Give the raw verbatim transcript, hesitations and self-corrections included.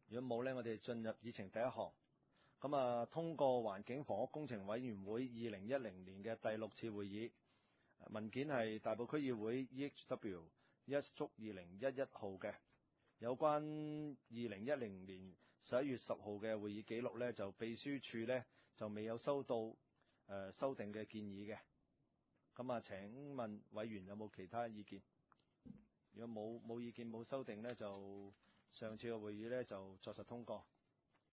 如果冇呢，我哋進入議程第一項。咁啊，通過環境房屋工程委員會二零一零年嘅第六次會議，文件係大埔區議會 E H W 一足二零一一號嘅，有關二零一零年十一月十號嘅會議記錄呢，就秘書處呢就未有收到誒、呃、修訂嘅建議嘅。咁啊，請問委員有冇其他意見？如果冇冇意見冇修訂呢，就上次嘅會議呢就作實通過。